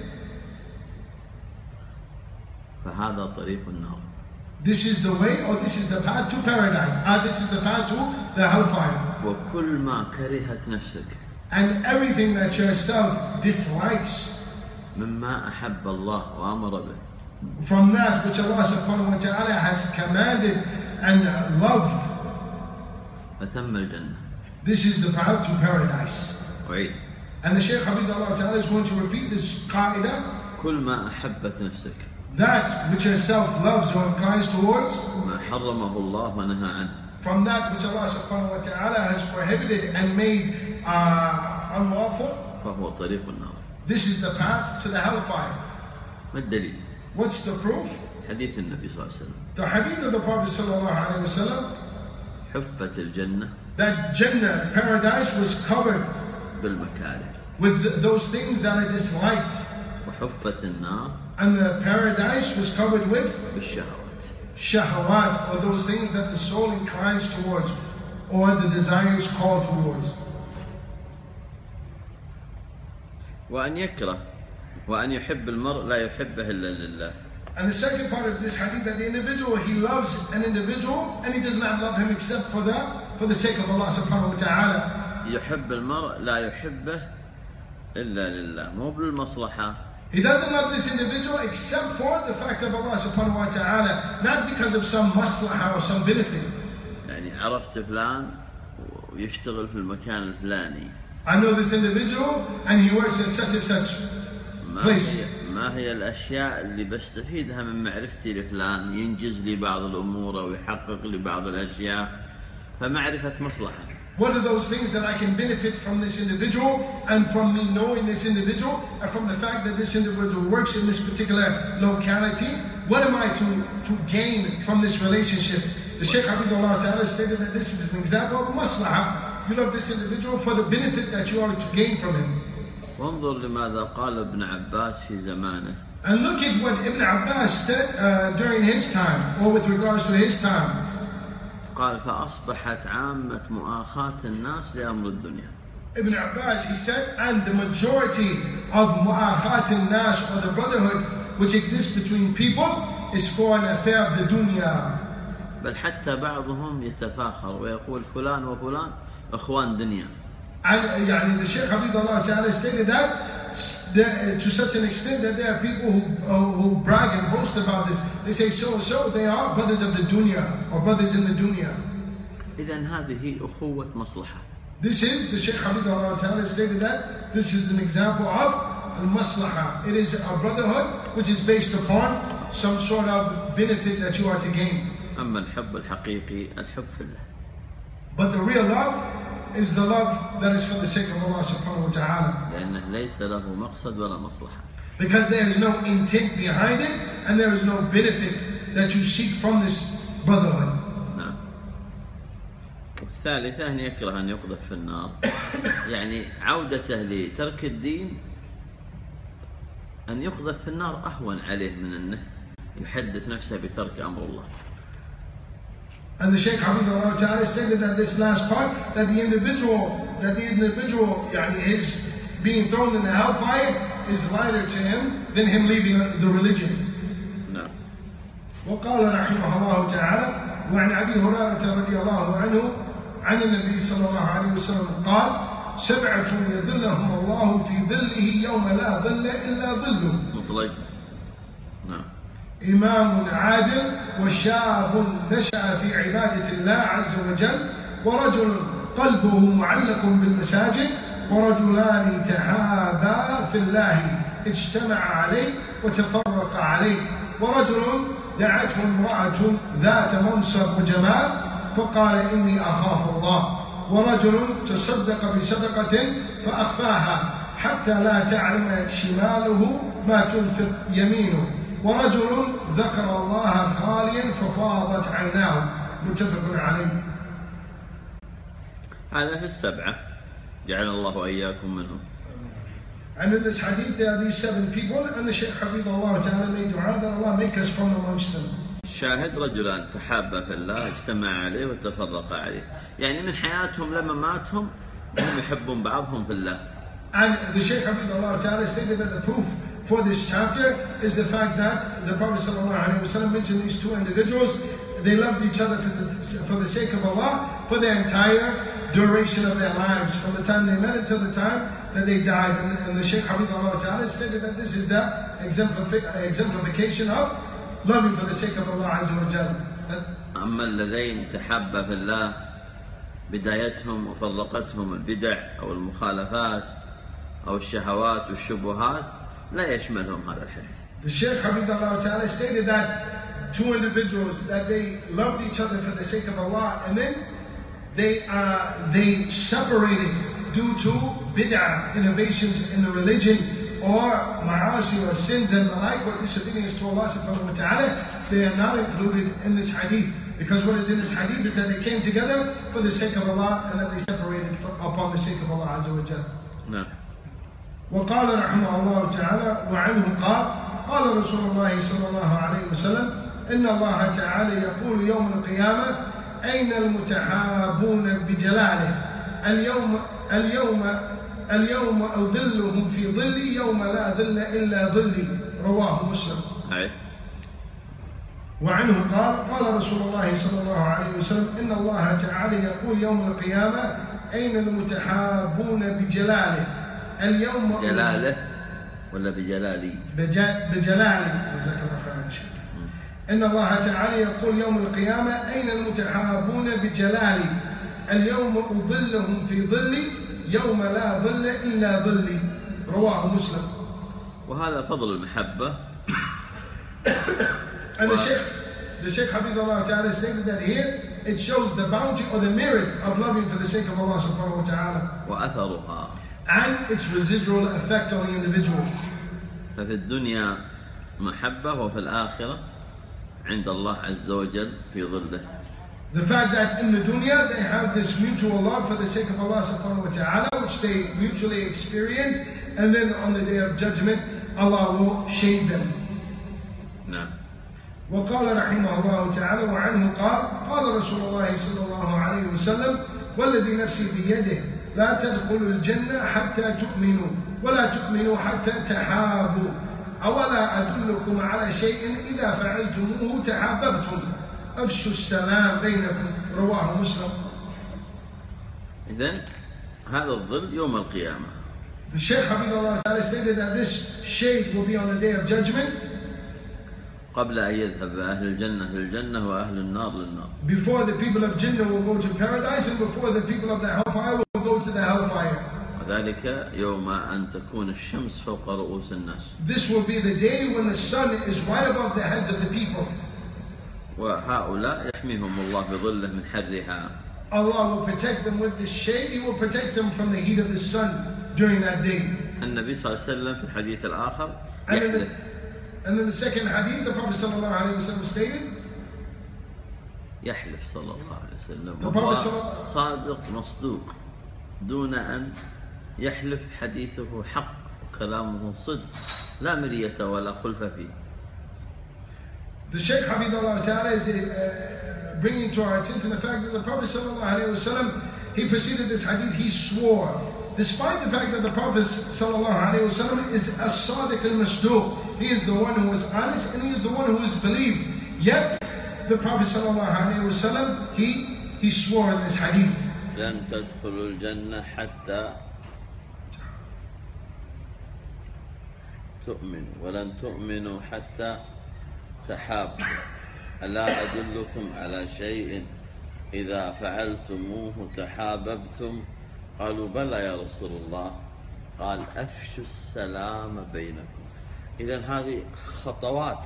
[SPEAKER 1] فهذا طريق النار.
[SPEAKER 2] This is the way, or this is the path to paradise. This is the path to the hellfire.
[SPEAKER 1] وكل ما كرهت نفسك.
[SPEAKER 2] And everything that yourself dislikes,
[SPEAKER 1] مما أحب الله وأمر به.
[SPEAKER 2] From that which Allah subhanahu wa ta'ala has commanded and loved,
[SPEAKER 1] فتم الجنة.
[SPEAKER 2] This is the path to paradise.
[SPEAKER 1] وعيد.
[SPEAKER 2] And the Shaykh Hafidhullah Ta'ala is going to repeat this qaida.
[SPEAKER 1] كل ما أحبت نفسك.
[SPEAKER 2] That which yourself loves or inclines towards,
[SPEAKER 1] ما حرمه الله ونهى عنه.
[SPEAKER 2] From that which Allah subhanahu wa ta'ala has prohibited and made unlawful,
[SPEAKER 1] فهو طريق النار.
[SPEAKER 2] This is the path to the hellfire.
[SPEAKER 1] ما الدليل؟
[SPEAKER 2] What's the proof?
[SPEAKER 1] حديث النبي صلى الله عليه وسلم.
[SPEAKER 2] The hadith of the Prophet sallallahu alaihi wasallam,
[SPEAKER 1] حفت الجنة
[SPEAKER 2] that Jannah, paradise, was covered
[SPEAKER 1] بالمكاره.
[SPEAKER 2] with those things that are disliked,
[SPEAKER 1] وحفت النار
[SPEAKER 2] and the paradise was covered with
[SPEAKER 1] بالشهوات.
[SPEAKER 2] shahawat, or those things that the soul inclines towards, or the desires call towards.
[SPEAKER 1] وأن يكره وأن يحب المرء لا يحبه إلا لله.
[SPEAKER 2] And the second part of this hadith, that the individual, he loves an individual and he does not love him except for the sake of Allah subhanahu wa ta'ala.
[SPEAKER 1] يحب المرء لا يحبه إلا لله، مو بالمصلحة.
[SPEAKER 2] He doesn't love this individual except for the fact of Allah subhanahu wa ta'ala, not because of some maslahah or some benefit.
[SPEAKER 1] يعني عرفت فلان ويشتغل في المكان الفلاني.
[SPEAKER 2] I know this individual and he works at such and such place.
[SPEAKER 1] ما هي الأشياء اللي بستفيدها من معرفتي لفلان، ينجز لي بعض الأمور أو يحقق لي بعض الأشياء، فمعرفة مصلحة.
[SPEAKER 2] What are those things that I can benefit from this individual, and from me knowing this individual, and from the fact that this individual works in this particular locality? What am I to gain from this relationship? The Shaykh Hafidhullah Ta'ala stated that this is an example of maslahah. You love this individual for the benefit that you are to gain from him.
[SPEAKER 1] وانظر لماذا قال ابن عباس في زمانه.
[SPEAKER 2] And look at what Ibn Abbas said during his time, or with regards to his time.
[SPEAKER 1] قال فأصبحت عامة مؤاخاة الناس لأمر الدنيا.
[SPEAKER 2] Ibn Abbas, he said, and the majority of mu'akhat al-nas, or the brotherhood which exists between people, is for an affair of the dunya.
[SPEAKER 1] بل حتى بعضهم يتفاخر ويقول فلان وفلان أخوان دنيا.
[SPEAKER 2] And the Shaykh Hafidhullah Ta'ala stated that to such an extent that there are people who brag and boast about this. They say so and so, they are brothers of the dunya, or brothers in the dunya.
[SPEAKER 1] إذن هذه أخوة مصلحة.
[SPEAKER 2] This is, the Shaykh Hafidhullah Ta'ala stated that this is an example of al-maslaha. It is a brotherhood which is based upon some sort of benefit that you are to gain.
[SPEAKER 1] أما الحب الحقيقي الحب في الله.
[SPEAKER 2] But the real love is the love that is for the sake of Allah subhanahu wa ta'ala.
[SPEAKER 1] لأنه ليس له مقصد ولا مصلحة.
[SPEAKER 2] Because there is no intent behind it, and there is no benefit that you seek from this brotherhood.
[SPEAKER 1] نعم. الثالثة أن يكره أن يقذف في النار، يعني عودته لترك الدين أن يقذف في النار أهون عليه من أنه يحدث نفسه بترك أمر الله.
[SPEAKER 2] And the Shaykh Hafidhullah Ta'ala stated that this last part, that the individual his being thrown in the hellfire is lighter to him than him leaving the religion.
[SPEAKER 1] No.
[SPEAKER 2] وقال رحمه الله تعالى وعن أبي هريرة رضي الله عنه عن النبي صلى الله عليه وسلم قال: 7 يظلهم الله في ظله يوم لا ظل إلا ظله.
[SPEAKER 1] مطلق. نعم.
[SPEAKER 2] إمام عادل، وشاب نشأ في عبادة الله عز وجل، ورجل قلبه معلق بالمساجد، ورجلان تحابا في الله اجتمع عليه وتفرق عليه، ورجل دعته امرأة ذات منصب وجمال فقال إني أخاف الله، ورجل تصدق بصدقة فأخفاها حتى لا تعلم شماله ما تنفق يمينه، ورجل ذكر الله خاليا ففاضت عيناه. متفق عليه.
[SPEAKER 1] هذا في 7 جعل الله وإياكم منهم.
[SPEAKER 2] And in this hadith there are these 7 people, and the Shaykh Hafidhullah Ta'ala made dua that Allah make us from amongst them.
[SPEAKER 1] الشاهد رجلان تحابا في الله اجتمع عليه وتفرق عليه، يعني من حياتهم لما ماتهم هم يحبون بعضهم في الله.
[SPEAKER 2] And the Shaykh Hafidhullah Ta'ala stated that the proof for this chapter is the fact that the Prophet ﷺ mentioned these 2 individuals. They loved each other for the sake of Allah for their entire duration of their lives, from the time they met until the time that they died. And the Shaykh Hafidhullah Ta'ala stated that this is the exemplification of loving for the sake of Allah Azza wa Jalla.
[SPEAKER 1] أما الذين تحابا في الله بدايتهم وفرقتهم البدع أو المخالفات أو الشهوات والشبهات لا يشملهم هذا الحديث.
[SPEAKER 2] The Shaykh Hafidhullah Ta'ala stated that 2 individuals, that they loved each other for the sake of Allah, and then they separated due to bid'ah, innovations in the religion, or ma'asi or sins and the like, or disobedience to Allah subhanahu wa ta'ala. They are not included in this hadith, because what is in this hadith is that they came together for the sake of Allah and that they separated upon the sake of Allah Azza wa Jalla.
[SPEAKER 1] No.
[SPEAKER 2] وقال رحمه الله تعالى وعنه قال: قال رسول الله صلى الله عليه وسلم: إن الله تعالى يقول يوم القيامة: أين المتحابون بجلاله؟ اليوم أظلهم في ظلي يوم لا ظل إلا ظلي. رواه مسلم. وعنه قال: قال رسول الله صلى الله عليه وسلم: إن الله تعالى يقول يوم القيامة: أين المتحابون بجلاله؟ اليوم
[SPEAKER 1] جلاله ولا بجلالي؟
[SPEAKER 2] بجلالي. جزاك الله خيرا. إن الله تعالى يقول يوم القيامة: أين المتحابون بجلالي؟ اليوم أظلهم في ظلي يوم لا ظل إلا ظلي. رواه مسلم.
[SPEAKER 1] وهذا فضل المحبة.
[SPEAKER 2] And the Shaykh Hafidhullah Ta'ala stated that here it shows the bounty or the merit of loving for the sake of Allah subhanahu wa ta'ala.
[SPEAKER 1] وأثرها.
[SPEAKER 2] And its residual effect on the individual.
[SPEAKER 1] ففي الدنيا محبة وفي الآخرة عند الله عز وجل في ظله.
[SPEAKER 2] The fact that in the dunya they have this mutual love for the sake of Allah subhanahu wa ta'ala, which they mutually experience, and then on the day of judgment Allah will shade them.
[SPEAKER 1] نعم.
[SPEAKER 2] وقال رحمه الله تعالى وعنه قال: قال رسول الله صلى الله عليه وسلم: والذي نفسي بيده لا تدخلوا الجنة حتى تؤمنوا ولا تؤمنوا حتى تحابوا أولا أدلكم على شيء إذا فعلتموه تحاببتم أفشوا السلام بينكم. رواه مسلم.
[SPEAKER 1] إذن هذا الظل يوم القيامة.
[SPEAKER 2] The Shaykh Hafidhullah Ta'ala stated that this shade will be on the day of judgment.
[SPEAKER 1] قبل أن يذهب أهل الجنة للجنة وأهل النار للنار.
[SPEAKER 2] Before the people of Jannah will go to paradise, and before the people of the hellfire will go to the hellfire.
[SPEAKER 1] وذلك يوم أن تكون الشمس فوق رؤوس الناس.
[SPEAKER 2] This will be the day when the sun is right above the heads of the people.
[SPEAKER 1] وهؤلاء يحميهم الله بظله من حرها.
[SPEAKER 2] Allah will protect them with this shade. He will protect them from the heat of the sun during that day.
[SPEAKER 1] النبي صلى الله عليه وسلم في الحديث الآخر
[SPEAKER 2] And in the second hadith, the Prophet ﷺ stated,
[SPEAKER 1] يحلف صلى الله عليه وسلم
[SPEAKER 2] The Prophet
[SPEAKER 1] صادق مصدوق دون أن يحلف، حديثه حق وكلامه صدق لا مرية ولا خلف فيه.
[SPEAKER 2] The Shaykh Hafidhullah Ta'ala is bringing to our attention the fact that the Prophet sallallahu alaihi wasallam, he preceded this hadith, he swore, despite the fact that the Prophet sallallahu alaihi wasallam is as-sadiq al-masduq, he is the one who is honest and he is the one who is believed, yet the Prophet sallallahu alaihi wasallam, he swore in this hadith.
[SPEAKER 1] لن تدخلوا الجنة حتى تؤمنوا ولن تؤمنوا حتى تحابوا ألا أدلكم على شيء إذا فعلتموه تحاببتم قالوا بلى يا رسول الله قال أفشوا السلام بينكم. إذن هذه خطوات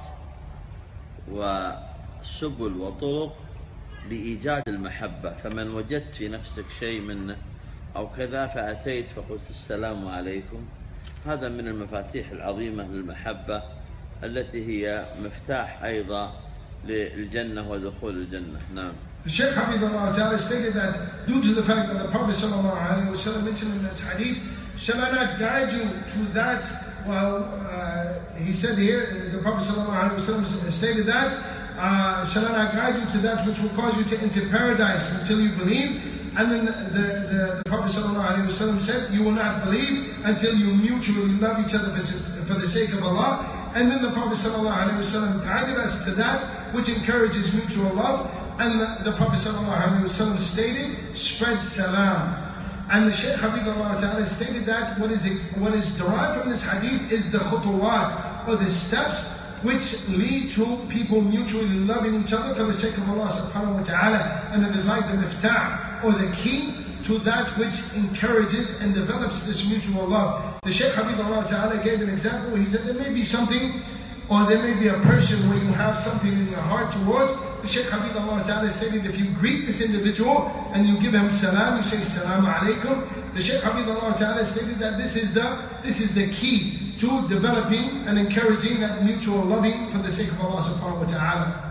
[SPEAKER 1] وسبل وطرق لإيجاد المحبة، فمن وجدت في نفسك شيء منه أو كذا فأتيت فقلت السلام عليكم، هذا من المفاتيح العظيمة للمحبة التي هي مفتاح أيضا للجنة ودخول الجنة. نعم.
[SPEAKER 2] The Shaykh Hafidhullah Ta'ala stated that due to the fact that the Prophet sallallahu alaihi wasallam mentioned in this hadith, shall I not guide you to that? Well, he said here, the Prophet sallallahu alaihi wasallam stated that, shall I not guide you to that which will cause you to enter paradise until you believe? And then the Prophet ﷺ said, you will not believe until you mutually love each other for the sake of Allah. And then the Prophet ﷺ guided us to that which encourages mutual love. And the Prophet ﷺ stated, spread salam. And the Shaykh Hafidhullah Ta'ala stated that what is derived from this hadith is the khutuwat, or the steps which lead to people mutually loving each other for the sake of Allah subhanahu wa ta'ala. And it is like the miftah, or the key to that which encourages and develops this mutual love. The Shaykh Hafidhullah Ta'ala gave an example. He said there may be something, or there may be a person where you have something in your heart towards. The Shaykh Hafidhullah Ta'ala stated if you greet this individual and you give him salam, you say Assalamu alaikum. The Shaykh Hafidhullah Ta'ala stated that this is the key to developing and encouraging that mutual loving for the sake of Allah subhanahu wa ta'ala.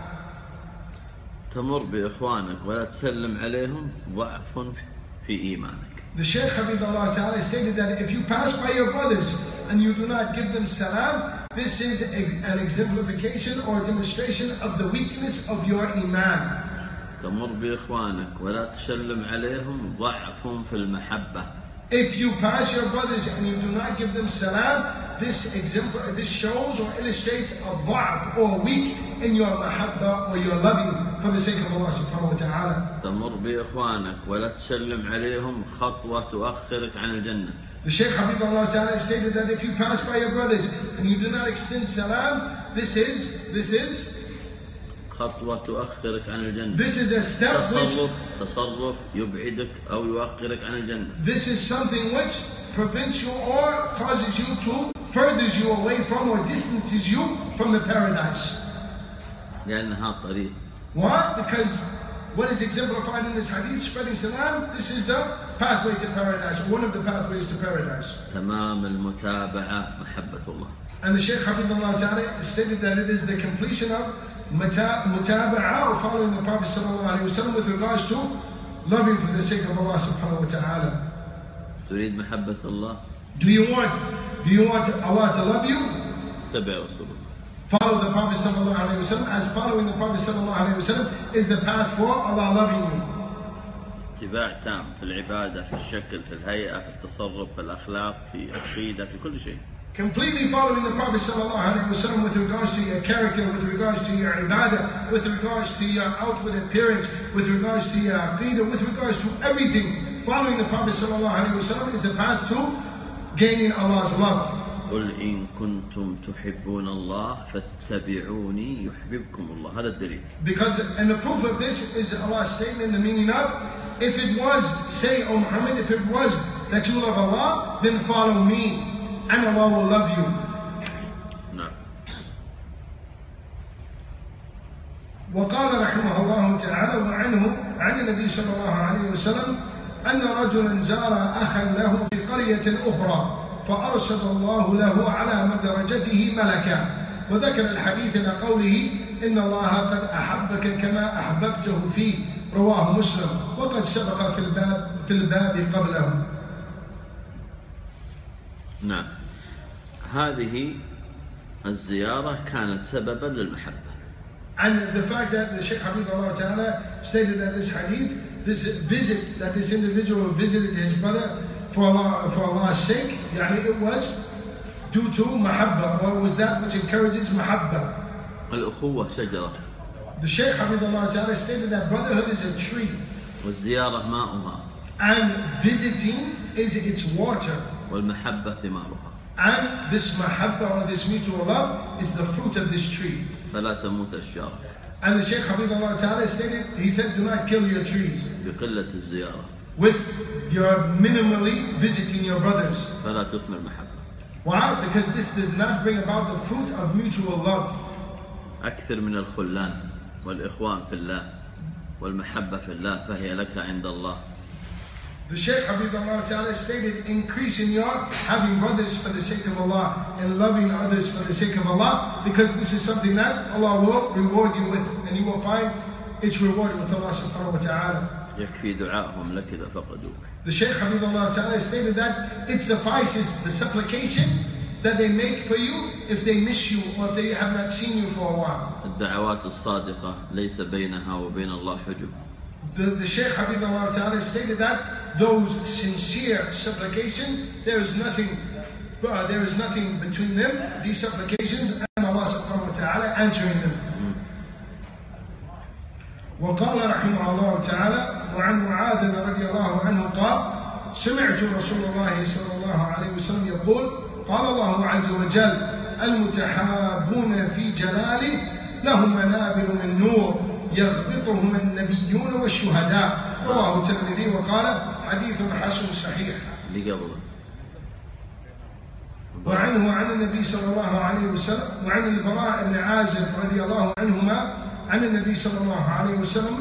[SPEAKER 1] تمر بإخوانك ولا تسلم عليهم ضعف في إيمانك.
[SPEAKER 2] The Shaykh Hafidhullah Ta'ala stated that if you pass by your brothers and you do not give them salam, this is an exemplification or demonstration of the weakness of your iman.
[SPEAKER 1] تمر بإخوانك ولا تسلم عليهم ضعف في المحبة.
[SPEAKER 2] If you pass your brothers and you do not give them salam, this shows or illustrates a ضعف or weak in your mahabba or your loving for the sake of Allah subhanahu wa ta'ala.
[SPEAKER 1] تمر بإخوانك ولا تسلم عليهم خطوة تؤخرك عن الجنة.
[SPEAKER 2] The Shaykh Hafidhullah Ta'ala stated that if you pass by your brothers and you do not extend salams, this is
[SPEAKER 1] خطوة تؤخرك عن الجنة.
[SPEAKER 2] This is a step
[SPEAKER 1] تصرف يبعدك أو يؤخرك عن الجنة.
[SPEAKER 2] This is something which prevents you or causes you to furthers you away from or distances you from the paradise.
[SPEAKER 1] لأنها طريق.
[SPEAKER 2] Why? Because what is exemplified in this hadith, spreading salam, this is the pathway to paradise, or one of the pathways to paradise.
[SPEAKER 1] تمام المتابعة محبة الله.
[SPEAKER 2] And the Shaykh Hafidhullah Ta'ala stated that it is the completion of mutaba'a, or following the Prophet sallallahu alaihi wasallam with regards to loving for the sake of Allah subhanahu wa ta'ala.
[SPEAKER 1] تريد محبة الله؟
[SPEAKER 2] Do you want Allah to love you?
[SPEAKER 1] تبع رسول الله.
[SPEAKER 2] Follow the Prophet sallallahu alaihi wasallam, as following the Prophet sallallahu alaihi wasallam is the path for Allah loving you.
[SPEAKER 1] اتباع تام في العبادة، في الشكل، في الهيئة، في التصرف، في الأخلاق، في العقيدة، في كل شيء.
[SPEAKER 2] Completely following the Prophet sallallahu alaihi wasallam with regards to your character, with regards to your ibadah, with regards to your outward appearance, with regards to your aqidah, with regards to everything. Following the Prophet sallallahu alaihi wasallam is the path to gaining Allah's love.
[SPEAKER 1] قل إن كنتم تحبون الله فاتبعوني يحببكم الله. هذا الدليل.
[SPEAKER 2] Because, and the proof of this is Allah's statement, the meaning of, if it was, say, O Muhammad, if it was that you love Allah, then follow me, and Allah will love you.
[SPEAKER 1] نعم.
[SPEAKER 2] وقال رحمه الله تعالى وعنه عن النبي صلى الله عليه وسلم أن رجلا زار أخا له في قرية أخرى فأرشد الله له على مدرجته ملكا، وذكر الحديث إلى قوله إن الله قد أحبك كما أحببته فيه رواه مسلم وقد سبق في الباب قبله.
[SPEAKER 1] نعم، هذه الزيارة كانت سببا للمحبة.
[SPEAKER 2] And the fact that the Shaykh Hafidhullah Ta'ala stated that this hadith, this visit that this individual visited his brother for Allah's sake, يعني it was due to mahabba, or it was that which encourages mahabba.
[SPEAKER 1] الأخوة شجرة.
[SPEAKER 2] The Shaykh Hafidhullah Ta'ala stated that brotherhood is a tree.
[SPEAKER 1] والزيارة ماؤها.
[SPEAKER 2] And visiting is its water.
[SPEAKER 1] والمحبة ثمارها.
[SPEAKER 2] And this mahabba, or this mutual love, is the fruit of this tree.
[SPEAKER 1] فلا تموت أشجارك.
[SPEAKER 2] And the Shaykh Hafidhullah Ta'ala stated, he said, do not kill your trees.
[SPEAKER 1] بقلة الزيارة.
[SPEAKER 2] With your minimally visiting your brothers.
[SPEAKER 1] فلا تثمر محبة.
[SPEAKER 2] Why? Because this does not bring about the fruit of mutual love.
[SPEAKER 1] أكثر من الخلان والإخوان في الله والمحبة في الله فهي لك عند الله.
[SPEAKER 2] The Shaykh Hafidhullah Ta'ala stated, increase in your having brothers for the sake of Allah and loving others for the sake of Allah, because this is something that Allah will reward you with, and you will find its reward with Allah subhanahu wa ta'ala.
[SPEAKER 1] يكفي دعائهم لك إذا فقدوك.
[SPEAKER 2] The Shaykh Hafidhullah Ta'ala stated that it suffices the supplication that they make for you if they miss you or if they have not seen you for a while.
[SPEAKER 1] الدعوات الصادقة ليس بينها وبين الله حجب.
[SPEAKER 2] The Shaykh Hafidhullah Ta'ala stated that those sincere supplication, there is nothing between them, these supplications, and Allah subhanahu wa ta'ala answering them. وقال رحمه الله تعالى وعن معاذ رضي الله عنه قال سمعت رسول الله صلى الله عليه وسلم يقول قال الله عز وجل المتحابون في جلالي لهم منابر من نور يغبطهم النبيون والشهداء رواه الترمذي وقال حديث حسن صحيح. وعنه عن النبي صلى الله عليه وسلم وعن البراء بن عازب رضي الله عنهما عن النبي صلى الله عليه وسلم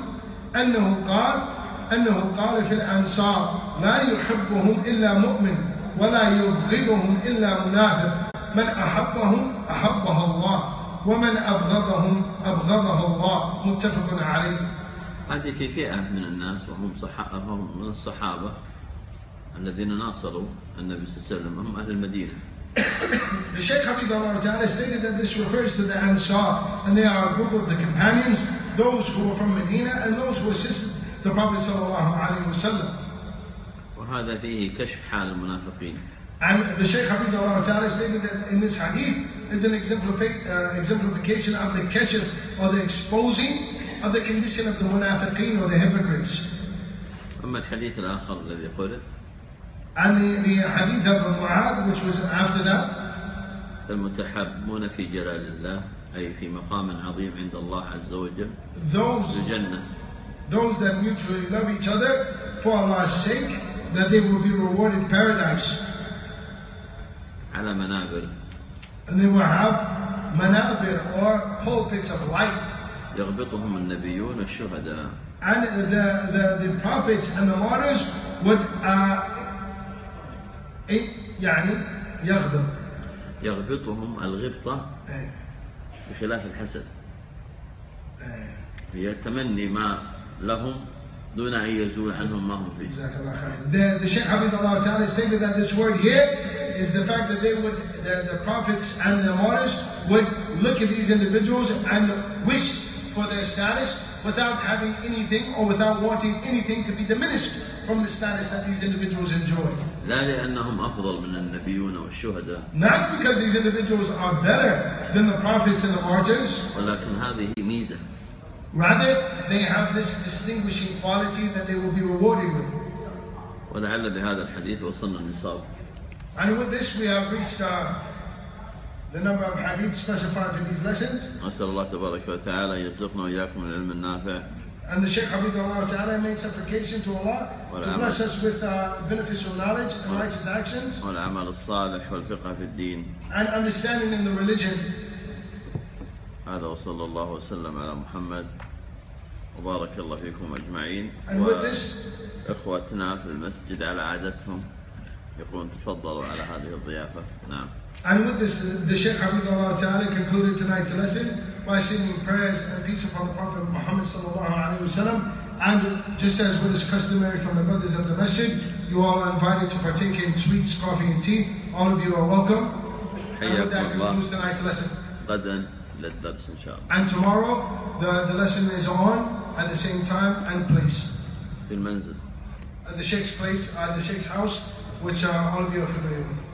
[SPEAKER 2] أنه قال في الأنصار لا يحبهم إلا مؤمن ولا يبغضهم إلا منافق من أحبهم أحبه الله ومن أبغضهم أبغضه الله متفق عليه.
[SPEAKER 1] هذه في فئة من الناس وهم من الصحابة الذين ناصروا النبي صلى الله عليه وسلم هم أهل المدينة.
[SPEAKER 2] The Shaykh Hafidhullah Ta'ala stated that this refers to the Ansar, and they are a group of the companions, those who were from Medina and those who assisted the Prophet sallallahu alaihi wasallam.
[SPEAKER 1] وهذا فيه كشف حال المنافقين.
[SPEAKER 2] And the Shaykh Hafidhullah Ta'ala stated that in this hadith is an exemplification of the kashf, or the exposing of the condition of the munafiqeen, or the hypocrites.
[SPEAKER 1] أما الحديث الآخر الذي قوله
[SPEAKER 2] And the hadith of Mu'adh, which was after that,
[SPEAKER 1] المتحابون في جلال الله أي في مقام عظيم عند الله عز وجل الجنة.
[SPEAKER 2] Those that mutually love each other for Allah's sake, that they will be rewarded paradise.
[SPEAKER 1] على منابر.
[SPEAKER 2] And they will have manabir, or pulpits of light.
[SPEAKER 1] يغبطهم النبيون والشهداء.
[SPEAKER 2] And the prophets and the martyrs would يعني
[SPEAKER 1] يغبطهم الغبطة بخلاف الحسد. هي التمني ما لهم دون أن يزول عنهم ما هم فيه.
[SPEAKER 2] The Shaykh Hafidhullah Ta'ala stated that this word here is the fact that the prophets and the martyrs would look at these individuals and wish for their status without having anything, or without wanting anything to be diminished from the status that these individuals enjoy.
[SPEAKER 1] لا لأنهم أفضل من النبيون والشهداء.
[SPEAKER 2] Not because these individuals are better than the prophets and the martyrs.
[SPEAKER 1] ولكن هذه ميزة.
[SPEAKER 2] Rather, they have this distinguishing quality that they will be rewarded with.
[SPEAKER 1] ولعل بهذا الحديث وصلنا النصاب.
[SPEAKER 2] And with this we have reached the number of hadiths specified for these lessons.
[SPEAKER 1] أسأل الله تبارك وتعالى يرزقنا وإياكم العلم النافع.
[SPEAKER 2] And the Shaykh Hafidhullah Ta'ala made supplication to Allah to bless us with beneficial knowledge and righteous actions.
[SPEAKER 1] والعمل الصالح والفقه في الدين.
[SPEAKER 2] And understanding in the religion.
[SPEAKER 1] هذا وصلى الله وسلم على محمد وبارك الله فيكم أجمعين.
[SPEAKER 2] And with this,
[SPEAKER 1] إخوتنا في المسجد على عادتهم يقولون تفضلوا على هذه الضيافة. نعم.
[SPEAKER 2] And with this, the Shaykh Hafidhullah Ta'ala concluded tonight's lesson by singing prayers and peace upon the Prophet Muhammad sallallahu alaihi wasallam. And just as what is customary from the brothers of the masjid, you all are invited to partake in sweets, coffee and tea. All of you are welcome. And with that concludes tonight's lesson. And tomorrow the lesson is on at the same time and place. At the Sheikh's place, at the Sheikh's house, which all of you are familiar with.